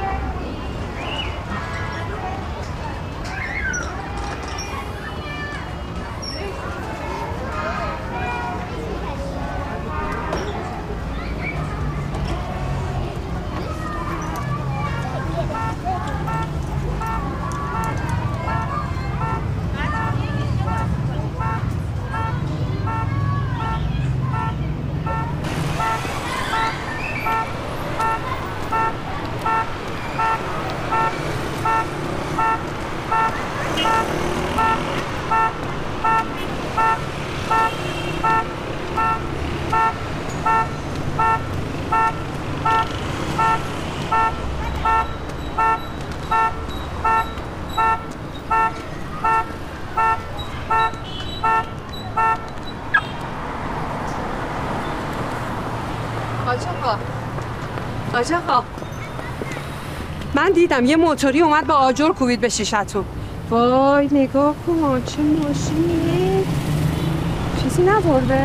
[SPEAKER 13] حاج آقا من دیدم یه موتوری اومد با آجر کوبید به شیشتون. وای نگاه کن چه ماشینیه، چیزی نبرده؟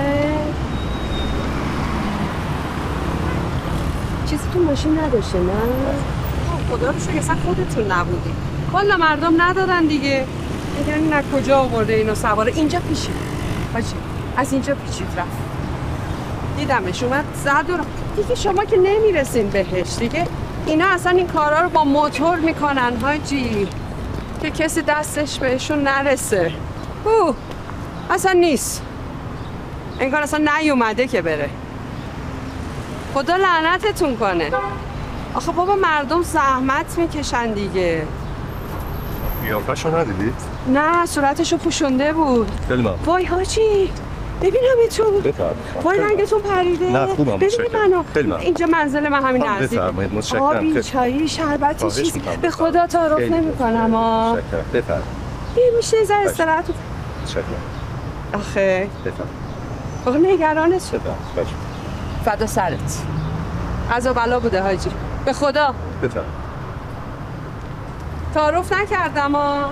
[SPEAKER 13] چیزی تو ماشین نداشته نه؟ خدا رو شکر اصلا خودتون نبودی، کلا مردم ندارن دیگه. میگن این از کجا آورده اینو سواره؟ اینجا پیشید حاجی، از اینجا پیشید رفت، دیدمش اومد زد و دیگه. شما که نمیرسین بهش دیگه، اینا اصلا این کارا رو با موتور میکنن حاجی که کسی دستش بهشون نرسه. اوه اصلا نیست، انگار اصلا نیومده که بره. خدا لعنتتون کنه. آخه بابا مردم زحمت میکشن دیگه.
[SPEAKER 10] قیافه‌شو ندیدید؟
[SPEAKER 13] نه صورتشو پوشونده بود.
[SPEAKER 10] خیلی ممنون.
[SPEAKER 13] وای حاجی ببینم تو
[SPEAKER 10] بفرمایید.
[SPEAKER 13] وای رنگتون پریده.
[SPEAKER 10] نه خوبم.
[SPEAKER 13] ببین منو. اینجا منزل من همین نزدیک.
[SPEAKER 10] بفرمایید. متشکرم.
[SPEAKER 13] آبی چایی شربتی چیزی به خدا تعارف نمی‌کنم ها.
[SPEAKER 10] متشکرم. بفرمایید.
[SPEAKER 13] این میشه زر استراحت.
[SPEAKER 10] متشکرم.
[SPEAKER 13] آخه
[SPEAKER 10] بفرمایید.
[SPEAKER 13] آخه نگرانت شدم.
[SPEAKER 10] بفرمایید.
[SPEAKER 13] فدا سرت. عذا بلا بوده حاجی. به خدا.
[SPEAKER 10] بفرمایید.
[SPEAKER 13] تعارف نکردم ها.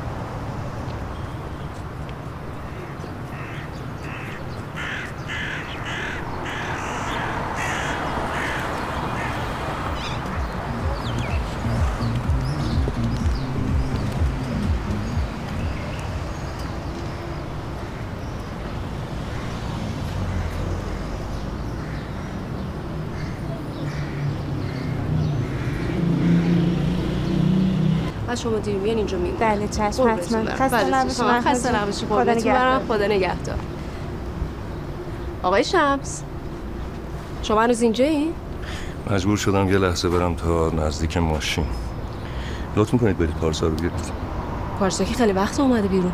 [SPEAKER 13] شما دیر میان اینجا میگم.
[SPEAKER 25] بله چشم حتما. خسته نباشید.
[SPEAKER 13] خسته نباشید. خدا نگهدار. خدا نگهدار. آقای شمس شما هنوز اینجایی؟
[SPEAKER 10] مجبور شدم یه لحظه برم تا نزدیک ماشین. لطف میکنید برید پارسا رو بیارید.
[SPEAKER 13] پارسا که خیلی وقت اومده بیرون.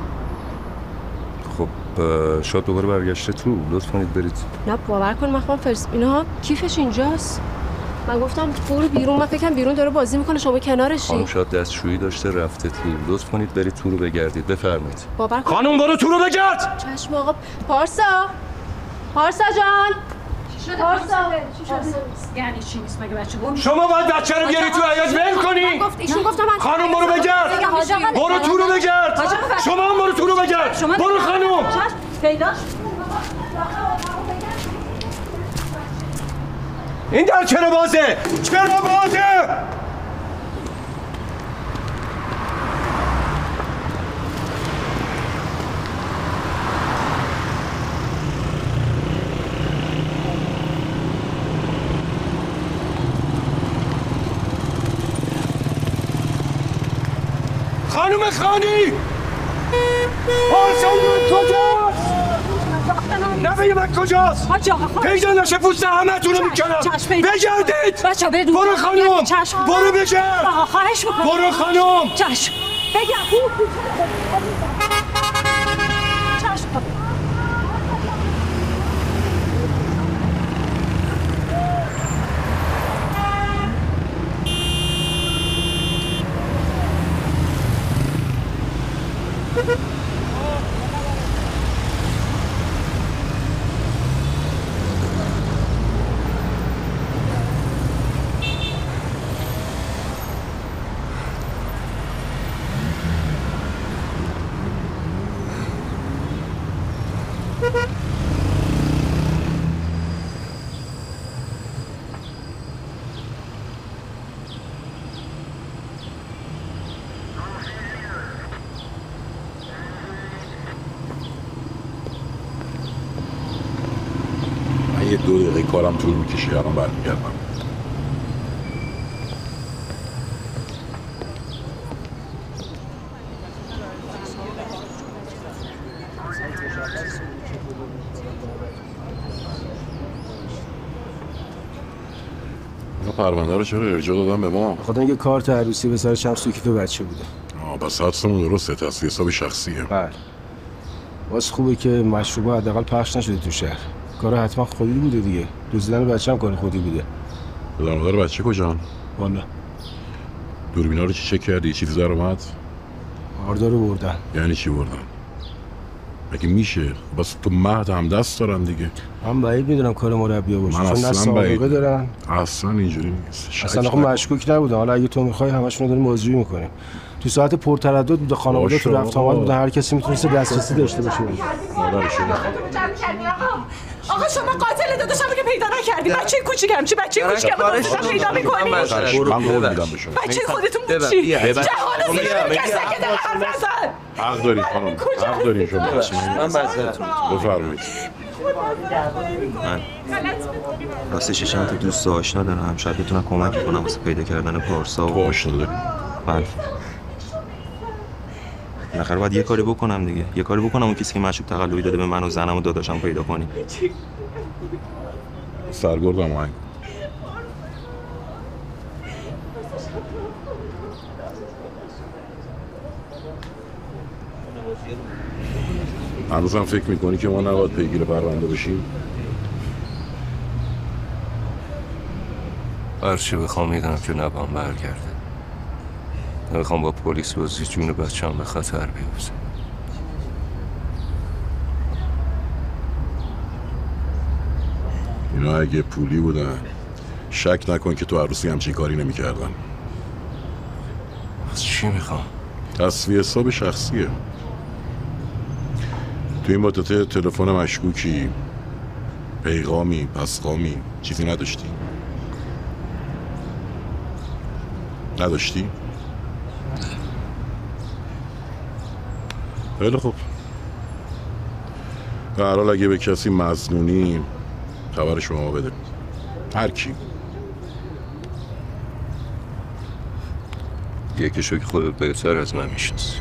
[SPEAKER 10] خب شاید دوباره برگشته تو. لطف کنید برید.
[SPEAKER 13] نه باور کن من خودم فرست اینا کیفش اینجاست. من گفتم برو بیرون. من فکرم بیرون داره بازی میکنه شما کنارشی.
[SPEAKER 10] خانم شاید دستشویی داشته رفته تو. لطف کنید برید تو رو بگردید. بفرمایید.
[SPEAKER 13] باور کن
[SPEAKER 10] خانم برو تو رو بگرد.
[SPEAKER 13] چشم آقا. پارسا پارسا جان. پارسا
[SPEAKER 14] یعنی چی نیست مگه بچه گم؟
[SPEAKER 10] شما باید بچه رو بیاری تو حیاط ول کنی.
[SPEAKER 13] گفت ایشون گفتم من
[SPEAKER 10] خانم برو بگرد. برو تو رو بگرد. شما هم برو تو رو بگرد. برو خانم.
[SPEAKER 14] پیداش
[SPEAKER 10] این در چرا بازه؟ چرا بازه؟ خانم خانی! پارسا من کجاست؟ نبایی من کجاست؟ پیدا نشه پوست همه تونو میکنم. بگردید. برو خانم. برو بگرد.
[SPEAKER 14] خواهش میکنم.
[SPEAKER 10] برو خانم.
[SPEAKER 14] چشم بگرد. چشم
[SPEAKER 3] یه دو دقیقه کارم طول میکشه الان برمیگردم. اینا پرونده رو چرا ارجاع دادن به ما؟
[SPEAKER 2] خدا اینکه کارت عروسی به سر شمس تو کیف بچه بوده.
[SPEAKER 3] آه بس حدسمون درسته، تصفیه حساب شخصیه.
[SPEAKER 2] بله. واسه خوبه که مشروبه حداقل پخش نشده تو شهر. کار حتما خودی بوده دیگه. دزدیدن بچه هم کار خودی بوده.
[SPEAKER 3] پدر مادر بچه کجان؟
[SPEAKER 2] والا.
[SPEAKER 3] دوربینا رو چی چک کردی؟ چیزی در اومد؟
[SPEAKER 2] آردا رو بردن.
[SPEAKER 3] یعنی چی بردن؟ مگه میشه؟ بس تو مهد هم دست دارن دیگه.
[SPEAKER 2] من بعید میدونم کار مربی باشه.
[SPEAKER 3] من
[SPEAKER 2] چون
[SPEAKER 3] اصلا بعید
[SPEAKER 2] دارن.
[SPEAKER 3] اصلا اینجوری نیست.
[SPEAKER 2] اصلا آخه مشکوک نبودن. حالا اگه تو میخوای همشون رو داریم بازجویی میکنیم. تو ساعت پرتردد بوده، خانواده تو رفت آمد بوده، هر کسی میتونسته دسترسی داشته باشه.
[SPEAKER 3] مادر شما
[SPEAKER 8] آقا شما قاتل داداشم که پیدا نکردی. بچه کوچیکم چی بچه کوچیکم رو پیدا می‌کنی؟
[SPEAKER 3] من قول میدم به شما.
[SPEAKER 8] بچه خودتون چی؟ جهان زیر کسی که داره حرف بزن.
[SPEAKER 3] حق دارین خانم. حق دارین شما.
[SPEAKER 4] من معذرت
[SPEAKER 3] بفرمایید.
[SPEAKER 17] من راستش چند تا دوست آشنا دارم، شاید بتونم کمک کنم واسه پیدا کردن پارسا.
[SPEAKER 3] تو آشنا داری؟
[SPEAKER 17] بله. بالاخره باید یه کاری بکنم دیگه. یه کاری بکنم اون کسی که مشروب تقلبی داده به من و زنم و داداشم پیدا کنیم.
[SPEAKER 3] سرگردم آهنگ. هنوزم فکر میکنی که ما نباید پیگیر پرونده بشیم؟
[SPEAKER 10] هر چی بخوام میدونم که نبام برگرده. نمیخوام با پلیس بازی جون بچه‌ام به خطر بیفته.
[SPEAKER 3] اینا اگه پولی بودن شک نکن که تو عروسی همچین کاری نمی‌کردن.
[SPEAKER 10] از چی میخوام؟
[SPEAKER 3] تصفیه حساب شخصیه. تو این مدت تلفن مشکوکی، پیغامی، پسخامی چیزی نداشتی؟ نداشتی؟ خیلی خوب. در حال اگه به کسی مظنونی خبرش به ما بده. هر کی.
[SPEAKER 10] یکیشو که خودت بهتر از من میشناسی.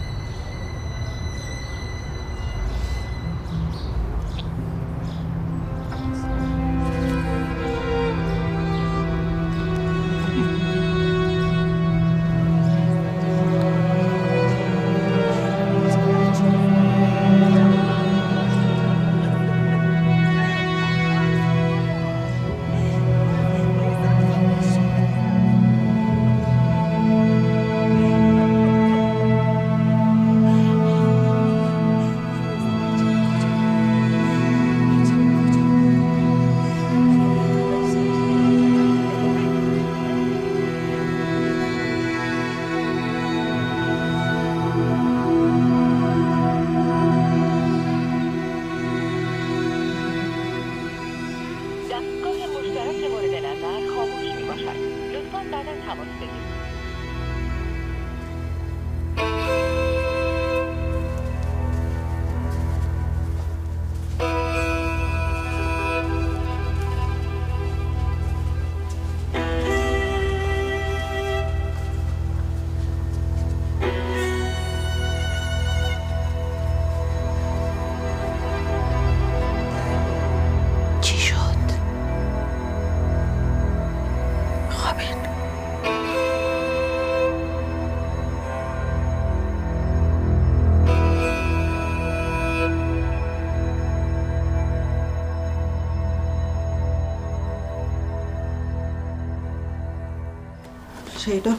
[SPEAKER 1] شیدا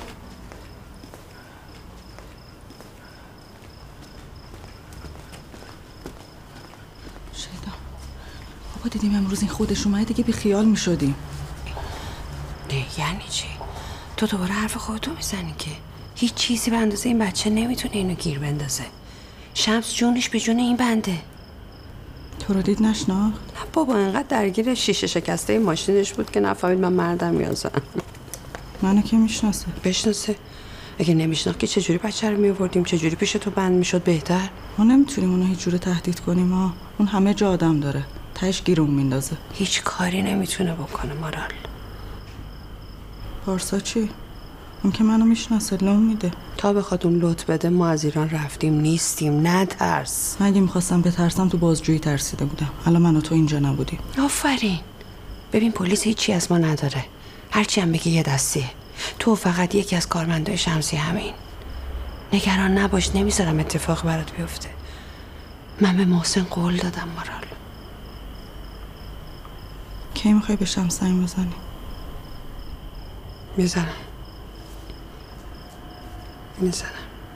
[SPEAKER 1] شیدا بابا دیدیم امروز این خودش اومده دیگه بی خیال می شدیم.
[SPEAKER 13] نه یعنی چی؟ تو دوباره حرف خودتو میزنی که هیچ چیزی به اندازه این بچه نمیتونه اینو گیر بندازه. شمس جونش به جون این بنده.
[SPEAKER 1] تو رو دید نشناخت؟
[SPEAKER 13] نه بابا انقدر درگیر شیشه شکسته ماشینش بود که نفهمید من مردم یا زن.
[SPEAKER 1] منو که میشناسه؟
[SPEAKER 13] بشناسه. اگه نمیشناخت که چجوری بچه رو میآوردیم؟ چجوری پیش تو بند میشد بهتر؟
[SPEAKER 1] ما نمیتونیم اونو هیچ جوره تهدید کنیم. ها اون همه جا آدم داره، تهش گیرون میندازه.
[SPEAKER 13] هیچ کاری نمیتونه بکنه مارال.
[SPEAKER 1] پارسا چی؟ اون که منو میشناسه، لون میده.
[SPEAKER 13] تا بخواد اون لط بده ما از ایران رفتیم نیستیم. نترس.
[SPEAKER 1] من اگه میخواستم بترسم تو بازجویی ترسیده بودم. الان من و تو اینجا نبودیم.
[SPEAKER 13] آفرین. ببین پلیس هیچی از ما نداره. هرچی هم بگی یه دستیه. تو فقط یکی از کارمندای شمسی همین. نگران نباش، نمیذارم اتفاق برات بیفته. من به محسن قول دادم مارال.
[SPEAKER 1] کی میخوای به شمس زنگ بزنی؟
[SPEAKER 13] میزنم میزنم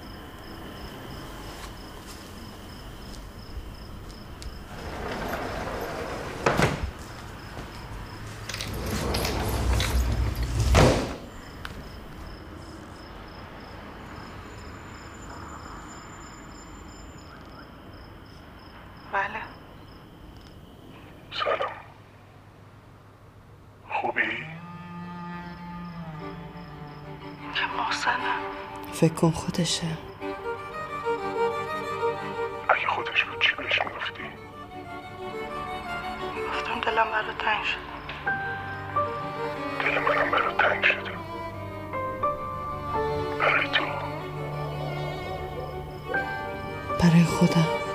[SPEAKER 1] بله.
[SPEAKER 5] سلام. خوبی؟
[SPEAKER 1] که محسنه.
[SPEAKER 13] فکر کن خودشه.
[SPEAKER 5] اگه خودش بود چی بهش میگفتی؟
[SPEAKER 1] گفتم دلم برات تنگ شد.
[SPEAKER 5] دل منم برات تنگ شده. برای تو.
[SPEAKER 13] برای خودم.